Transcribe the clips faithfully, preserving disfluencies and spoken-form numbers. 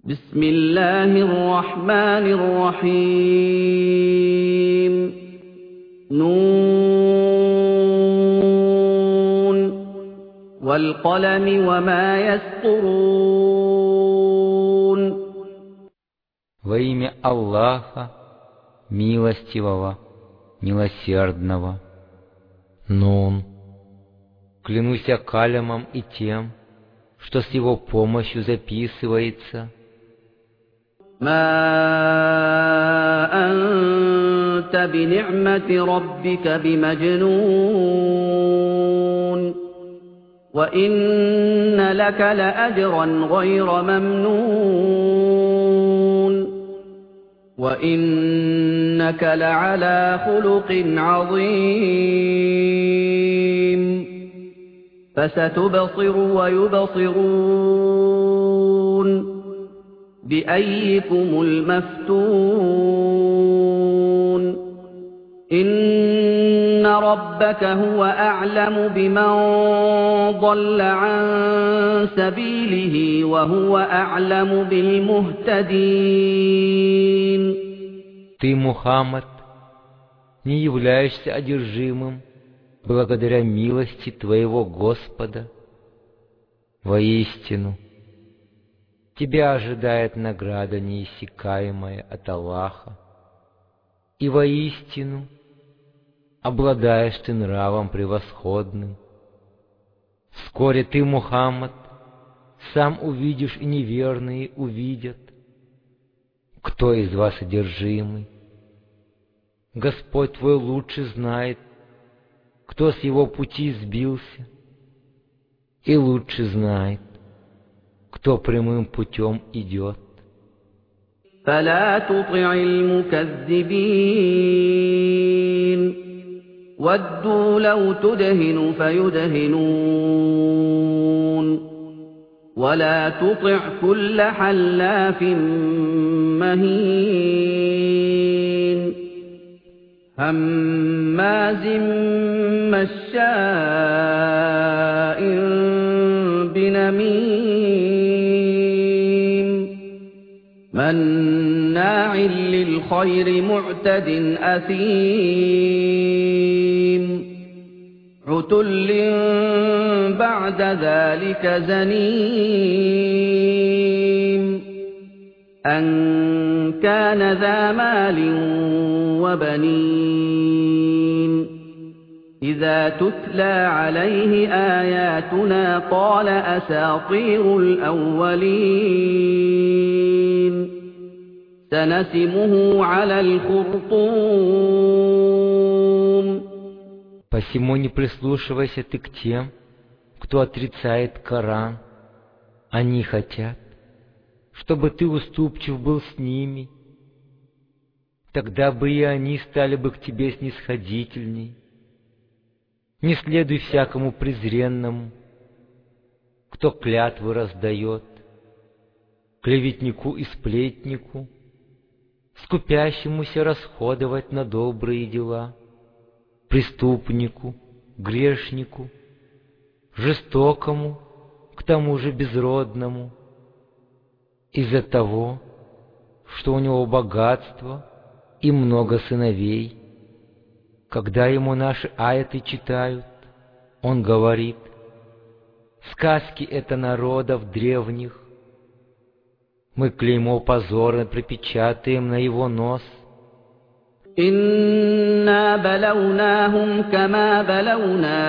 بسم الله الرحمن الرحيم نون والقلم وما يسطرون. Во имя Аллаха, милостивого, милосердного. Нун. Клянусь калямом и тем, что с его помощью записывается. ما أنت بنعمة ربك بمجنون وإن لك لأجرا غير ممنون وإنك لعلى خلق عظيم. فستبصر ويبصرون بأيكم المفتون. إن ربك هو أعلم بمن ضل عن سبيله وهو أعلم بالمهتدين. Ты, Мухаммад, не являешься одержимым благодаря милости твоего Господа. Воистину, тебя ожидает награда неиссякаемая от Аллаха, и воистину обладаешь ты нравом превосходным. Вскоре ты, Мухаммад, сам увидишь, и неверные увидят, кто из вас одержимый. Господь твой лучше знает, кто с его пути сбился, и лучше знает, кто прямым путем идет. فلا تطع المكذبين ودوا لو تدهن فيدهنون ولا تطع كل حلاف مهين هماز مشاء بنميم مناع للخير معتد أثيم عتل بعد ذلك زنيم أن كان ذا مال وبنين إذا تتلى عليه آياتنا قال أساطير الأولين سنسمه على الخرطوم. Посему не прислушивайся ты к тем, кто отрицает Коран. Они хотят, чтобы ты уступчив был с ними. Тогда бы и они стали бы к тебе снисходительней. Не следуй всякому презренному, кто клятвы раздает, клеветнику и сплетнику, скупящемуся расходовать на добрые дела, преступнику, грешнику, жестокому, к тому же безродному, из-за того, что у него богатство и много сыновей. Когда ему наши аяты читают, он говорит: сказки это народов древних. Мы клеймо позора припечатаем на его нос. إنا بلوناهم كما بلونا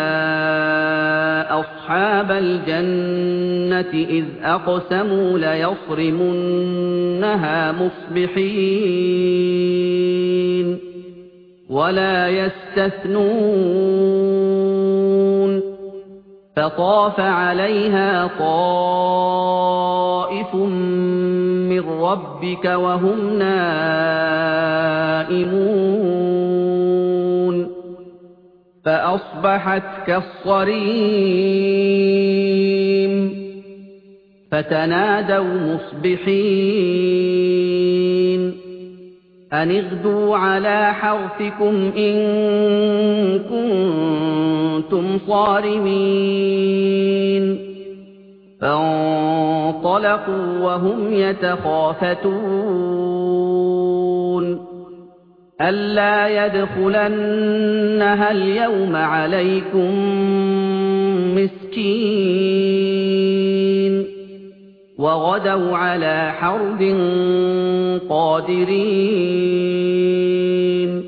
أصحاب الجنة إذ أقسموا ليصرمنها مصبحين ولا يستثنون فطاف عليها طائف من ربك وهم نائمون فأصبحت كالصريم فتنادوا مصبحين أن اغدوا على حرثكم إن كنتم صارمين فانطلقوا وهم يتخافتون ألا يدخلنها اليوم عليكم مسكين وغدوا على حرد قادرين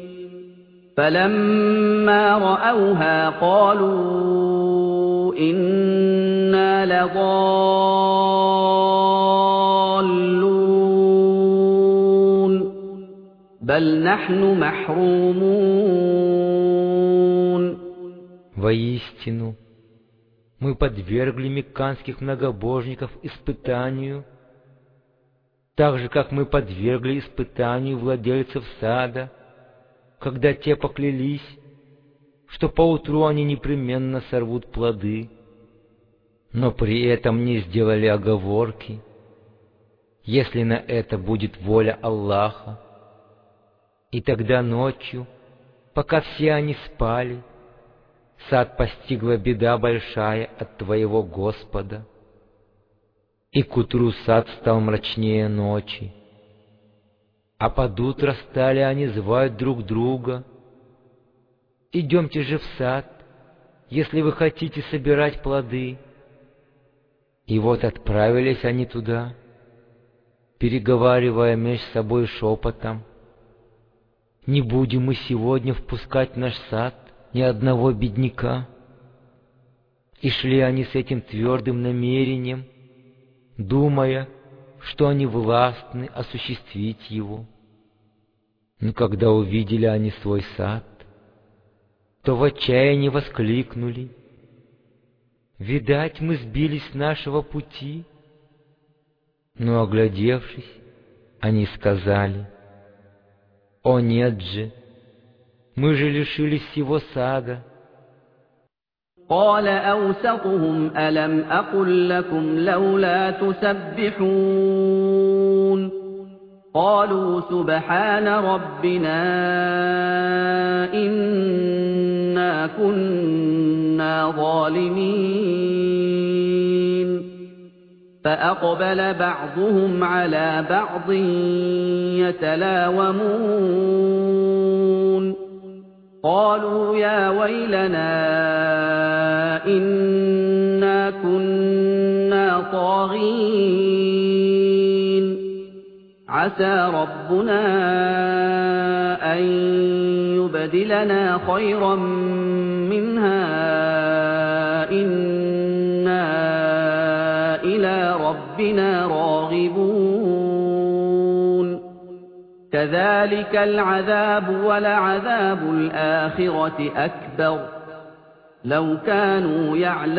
فلما رأوها قالوا إنا لضالون بل نحن محرومون. Воистину, мы подвергли мекканских многобожников испытанию, так же, как мы подвергли испытанию владельцев сада, когда те поклялись, что поутру они непременно сорвут плоды, но при этом не сделали оговорки, если на это будет воля Аллаха. И тогда ночью, пока все они спали, сад постигла беда большая от твоего Господа, и к утру сад стал мрачнее ночи. А под утро стали они звать друг друга: «Идемте же в сад, если вы хотите собирать плоды». И вот отправились они туда, переговаривая меж собой шепотом: «Не будем мы сегодня впускать в наш сад ни одного бедняка». И шли они с этим твердым намерением, думая, что они властны осуществить его. Но когда увидели они свой сад, то в отчаянии воскликнули: «Видать, мы сбились с нашего пути». Но, оглядевшись, они сказали: «О нет же, мы же лишились всего сада». قال أوسطهم ألم أقل لكم لولا تسبحون قالوا سبحان ربنا إنا كنا ظالمين فأقبل بعضهم على بعض يتلاومون قالوا يا ويلنا إنا كنا طاغين عسى ربنا أن يبدلنا خيرا منها إنا إلى ربنا راغبون كذلك العذاب ولعذاب الآخرة أكبر لو كانوا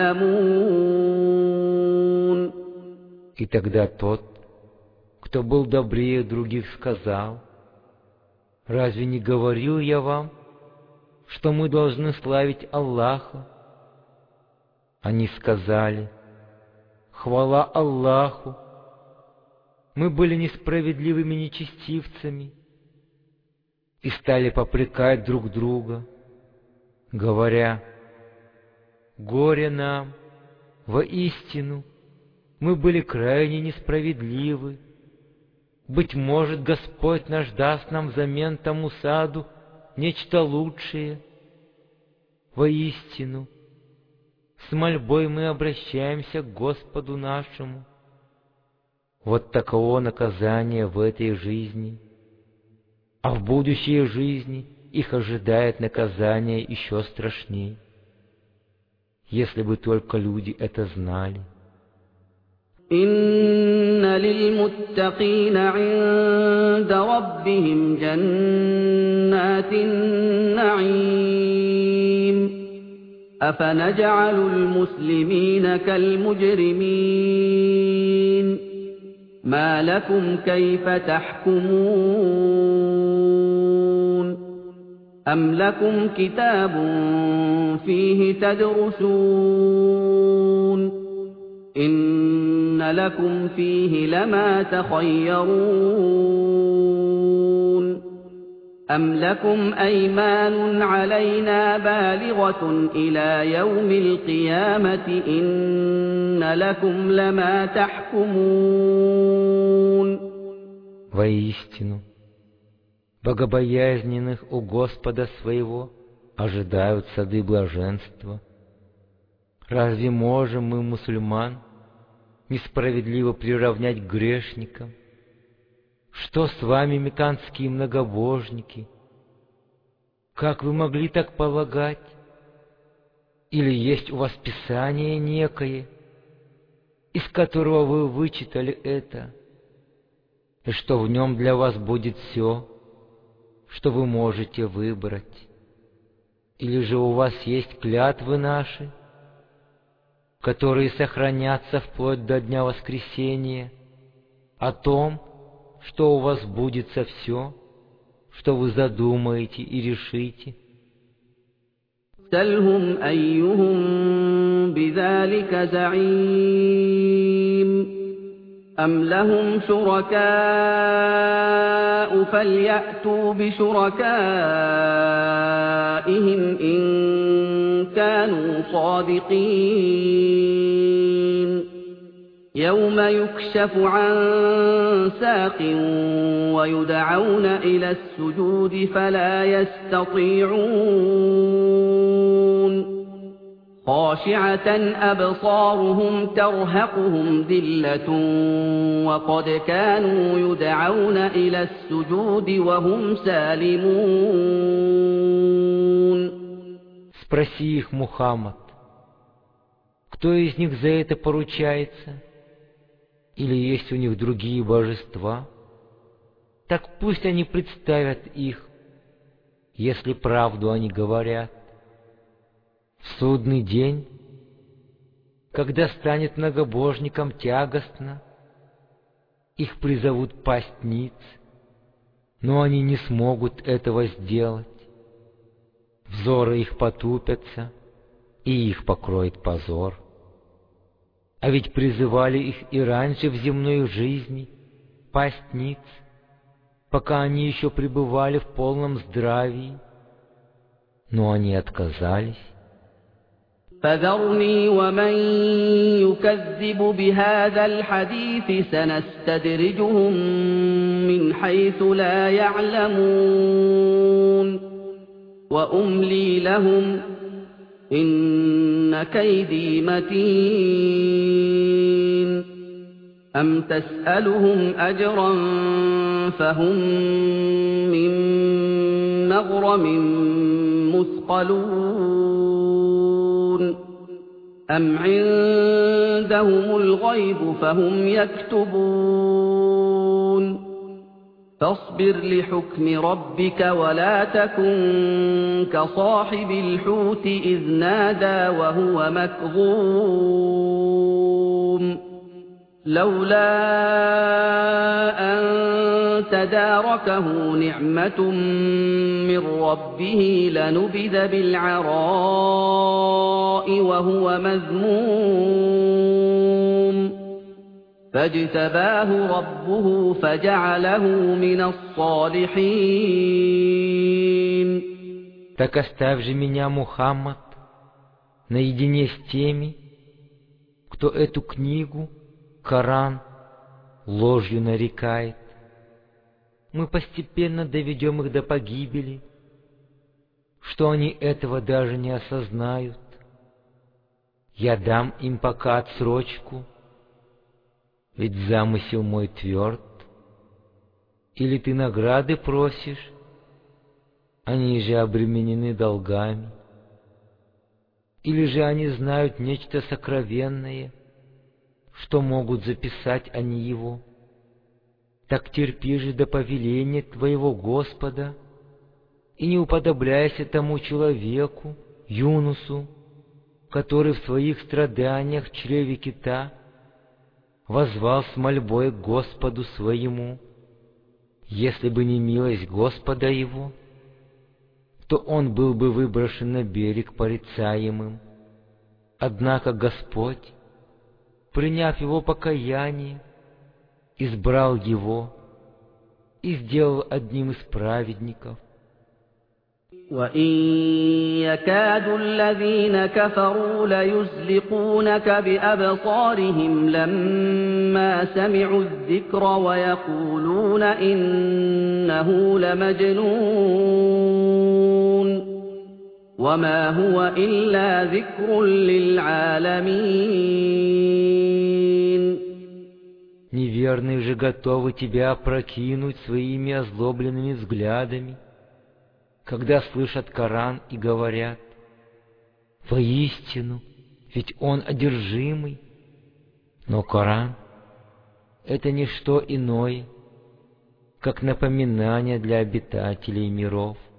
يعلمون. И тогда тот, кто был добрее других, сказал: «Разве не говорил я вам, что мы должны славить Аллаха?» Они сказали: «Хвала Аллаху! Мы были несправедливыми нечестивцами», и стали попрекать друг друга, говоря: «Горе нам! Воистину, мы были крайне несправедливы. Быть может, Господь наш даст нам взамен тому саду нечто лучшее. Воистину, с мольбой мы обращаемся к Господу нашему». Вот таково наказание в этой жизни, а в будущей жизни их ожидает наказание еще страшней, если бы только люди это знали. إن للمتقين عند ربهم جنات النعيم أفنجعل المسلمين كالمجرمين ما لكم كيف تحكمون أم لكم كتاب فيه تدرسون إن لكم فيه لما تخيرون أَمْ لَكُمْ أَيْمَانٌ عَلَيْنَا بَالِغَةٌ إِلَىٰ يَوْمِ الْقِيَامَةِ إِنَّ لَكُمْ لَمَا تَحْكُمُونَ. Воистину, богобоязненных у Господа своего ожидают сады блаженства. Разве можем мы, мусульман, несправедливо приравнять к грешникам? Что с вами, мекканские многобожники? Как вы могли так полагать? Или есть у вас Писание некое, из которого вы вычитали это, и что в нем для вас будет все, что вы можете выбрать? Или же у вас есть клятвы наши, которые сохранятся вплоть до дня воскресения, о том, что у вас будется все, что вы задумаете и решите? سَلْهُمْ أَيُّهُم بِذَٰلِكَ زَعِيمٌ أَمْ لَهُمْ شُرَكَاءُ فَلْيَأْتُوا بِشُرَكَائِهِمْ إِن كَانُوا صَادِقِينَ يَوْمَ يُكْشَفُ عَن سَاقٍ وَيُدْعَوْنَ إِلَى السُّجُودِ فَلَا يَسْتَطِيعُونَ خَاشِعَةً أَبْصَارُهُمْ تَرْهَقُهُمْ ذِلَّةٌ وَقَدْ كَانُوا يُدْعَوْنَ إِلَى السُّجُودِ وَهُمْ سَالِمُونَ. Спроси их, Мухаммад, кто из них за это поручается? Или есть у них другие божества? Так пусть они представят их, если правду они говорят. В судный день, когда станет многобожникам тягостно, их призовут пасть ниц, но они не смогут этого сделать. Взоры их потупятся, и их покроет позор. А ведь призывали их и раньше в земной жизни пасть ниц, пока они еще пребывали в полном здравии, но они отказались. فَذَرْنِي وَمَن يُكَذِّبُ بِهَٰذَا الْحَدِيثِ سَنَسْتَدْرِجُهُم مِّنْ حَيْثُ لَا يَعْلَمُونَ وَأُمْلِي لَهُمْ إِنَّ كَيْدِي مَتِينٌ أَمْ تَسْأَلُهُمْ أَجْرًا فَهُم مِّن مَّغْرَمٍ مُّثْقَلُونَ أَمْ عِندَهُمُ الْغَيْبُ فَهُمْ يَكْتُبُونَ فاصبر لحكم ربك ولا تكن كصاحب الحوت إذ نادى وهو مكظوم لولا أن تداركه نعمة من ربه لنبذ بالعراء وهو مذموم فاجتباه ربه فجعله من الصالحين. Так оставь же меня, Мухаммад, наедине с теми, кто эту книгу, Коран, ложью нарекает. Мы постепенно доведем их до погибели, что они этого даже не осознают. Я дам им пока отсрочку, ведь замысел мой тверд. Или ты награды просишь, они же обременены долгами. Или же они знают нечто сокровенное, что могут записать они его. Так терпи же до повеления твоего Господа и не уподобляйся тому человеку, Юнусу, который в своих страданиях в чреве кита воззвал с мольбой к Господу своему. Если бы не милость Господа его, то он был бы выброшен на берег порицаемым. Однако Господь, приняв его покаяние, избрал его и сделал одним из праведников. وَإِن يَكَادُ الَّذِينَ كَفَرُوا لَيُزْلِقُونَكَ بِأَبْصَارِهِمْ لَمَّا سَمِعُوا الذِّكْرَ وَيَقُولُونَ إِنَّهُ لَمَجْنُونٌ وَمَا هُوَ إِلَّا ذِكْرٌ لِّلْعَالَمِينَ. Неверные же готовы тебя опрокинуть своими озлобленными взглядами, когда слышат Коран и говорят: «Воистину, ведь он одержимый». Но Коран — это не что иное, как напоминание для обитателей миров.